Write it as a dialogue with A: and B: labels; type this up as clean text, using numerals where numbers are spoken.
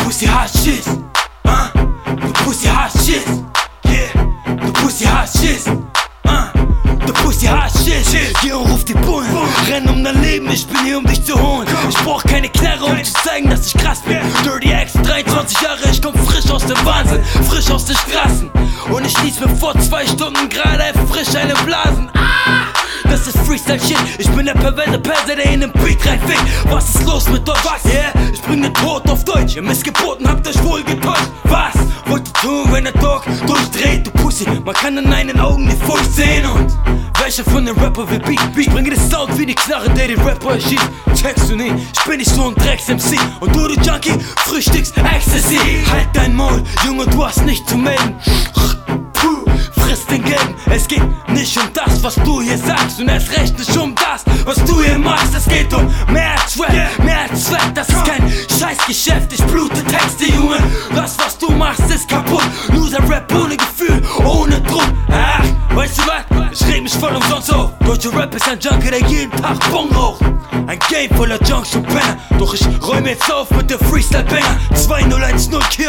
A: pussy hot shit, the pussy hot shit, yeah, the pussy hot shit, the pussy hot shit. Geh und ruf die Bullen, renn um dein Leben, ich bin hier um dich zu holen. Ich brauch keine Knarre, um zu zeigen, dass ich krass bin. Dirty X, 23 Jahre, ich komm frisch aus dem Wahnsinn, frisch aus den Straßen. Und ich ließ mir vor 2 Stunden gerade frisch eine Blasen. Das ist Freestyle-Shit, ich bin der perverse Perser, der in den Beat reinfickt. Was ist los mit euch? Was? Yeah, ich bring den Tod auf Deutsch, ihr Missgeboten habt euch wohl getäuscht. Was wollt ihr tun, wenn der Dog durchdreht, du Pussy? Man kann in deinen Augen die Furcht sehen. Und welcher von den Rapper will Beat? Ich bringe den Sound wie die Knarre, der den Rapper erschießt. Checkst du nicht, ich bin nicht so ein Drecks-MC. Und du Junkie, frühstückst Ecstasy. Halt dein Maul, Junge, du hast nicht zu melden. Friss den Gelben, es geht nicht um das, was du hier sagst. Und erst recht nicht um das, was du hier machst. Es geht um mehr als Rap, mehr als Zweck. Das ist kein Scheißgeschäft, ich blute Texte, Junge. Das, was du machst, ist kaputt. Loser-Rap ohne Gefühl, ohne Druck. Ach, weißt du was? Ich reg mich voll umsonst auf. Deutscher Rap ist ein Junkie, der jeden Tag Bon raucht. Ein Game voller Junks und Penner. Doch ich räume jetzt auf mit der Freestyle-Banger. 2010 Kill